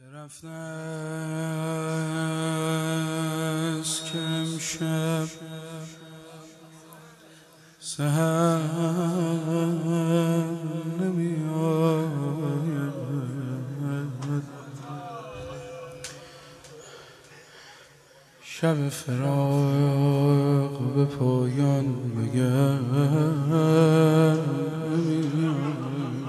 چه رفته است که امشب سحر نمی‌آید، شب فراق به پایان مگر نمی‌آید.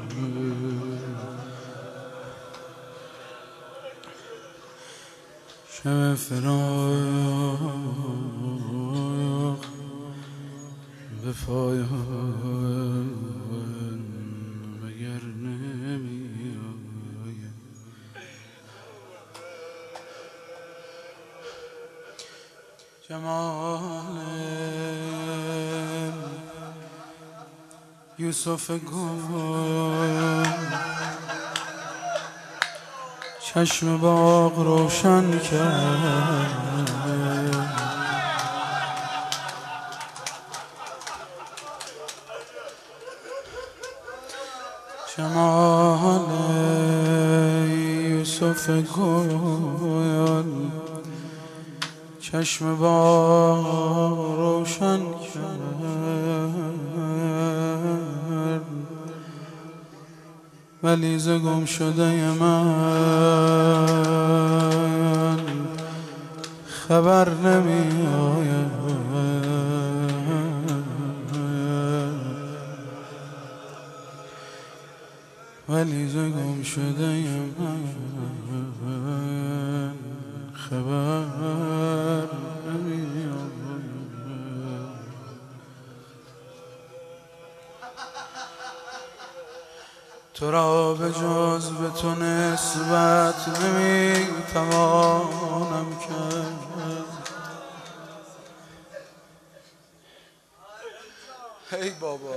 شب فراق به پایان مگر نمی‌آید. جمال یوسف گل چشم باغ روشن کرد، جمال یوسف گل چشم باغ روشن کرد، ولی ز گم شده من خبر نمی آید، ولی ز گم شده من خبر نمی آید. تو را به جز به تو نسبت نمی توانم کرد. ای بابا،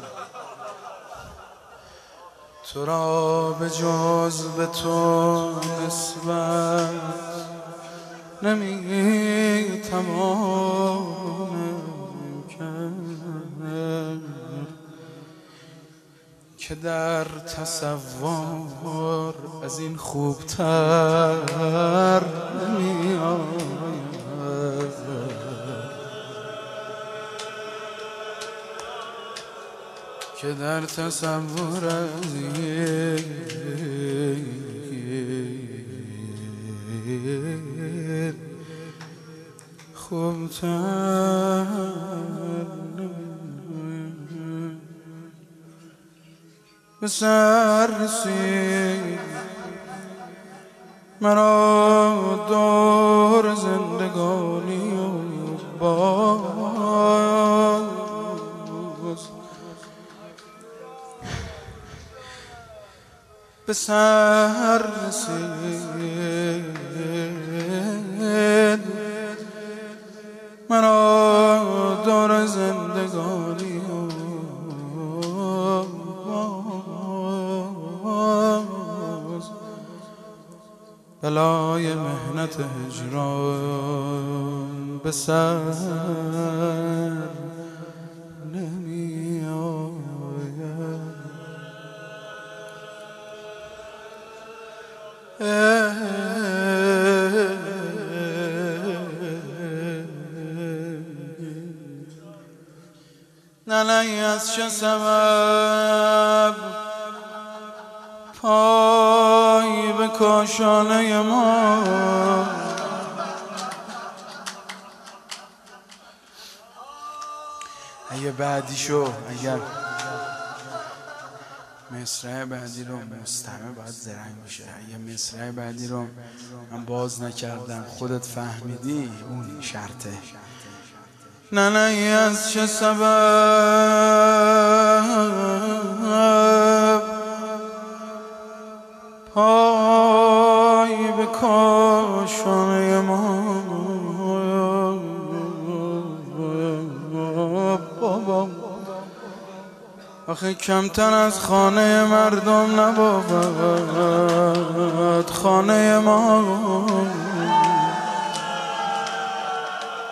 تو را به جز به تو نسبت نمی توانم کرد، که در تصور از این خوبتر نمی آید، که در تصور از این خوبتر به سر رسید مرا دور زندگانی و باز به سر رسید مرا دور زندگانی و بلای مهنت هجران به سر نمی آید. ننهی از چه سبب پای به کاشانه ما اگه بعدیشو اگر مصرع بعدی رو مستمع باید زرنگ بشه. اگه مصرع بعدی رو من باز نکردم خودت فهمیدی اون شرطه. ننهی از چه سبب پای به کاشانه ما آخه کمتر از خانه مردم نبود خانه ما،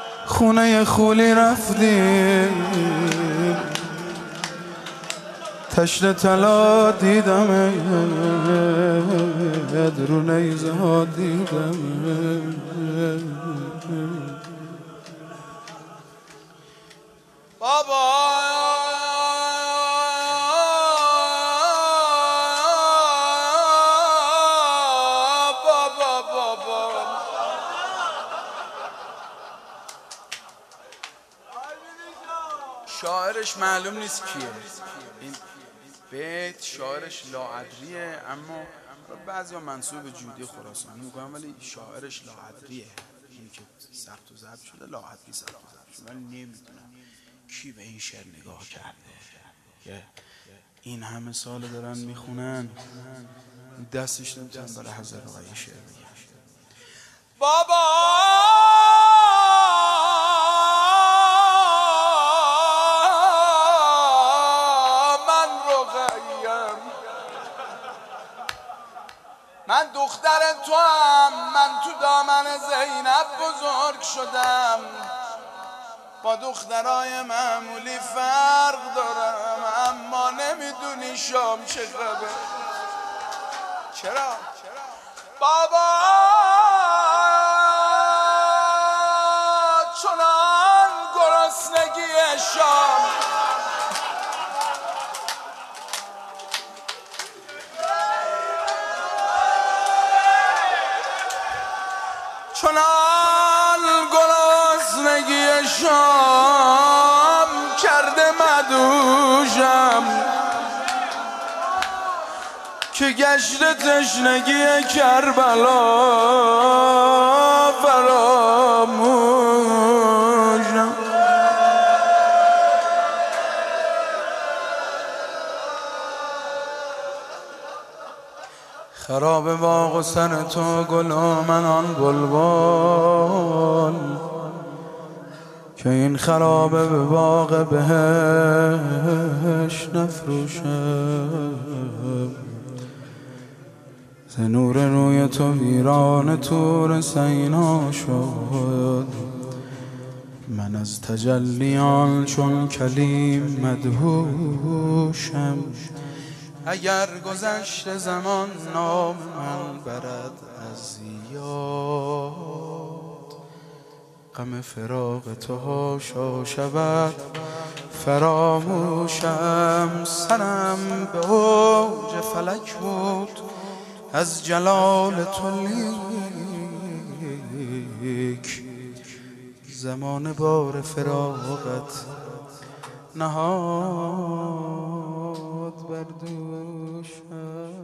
خونه خولی رفتیم تشنه طلا دیدم رو نیزه ها دیدم بابا شاعرش معلوم نیست کیه. این بیت شاعرش لاعدریه، اما بعضیا منسوب به جودی خراسانی میگن، ولی شاعرش لاعدریه. این که ثبت و ضبط شده لاعدری ثبت و ضبط شده. من نمیدونم کی به این شعر نگاه کرده که این همه سال دارن میخونن دستش نمیتونن برای حضر آقای شعر بگن. بابا من دختر تو هم، من تو دامن زینب بزرگ شدم، با دخترای معمولی فرق دارم، اما نمیدونی شام چه خبر. چرا؟ بابا چنان گرسنگی شام چنان گرسنگی شام کرده مدوشم که گشت تشنگی کربلا فراموشم. خراب باغ و سر تو گل و من آن بلبل که این خرابه به باغ بهش نفروشم. ز نور روی تو ویران طور سینا شد، من از تجلیان چون کلیم مدهوشم. اگر گذشت زمان نام من برد از یاد، غم فراق تو حاشا شود فراموشم. سرم به اوج فلک بود از جلال تو لیک، زمان بار فراقت نهاد بر دوش.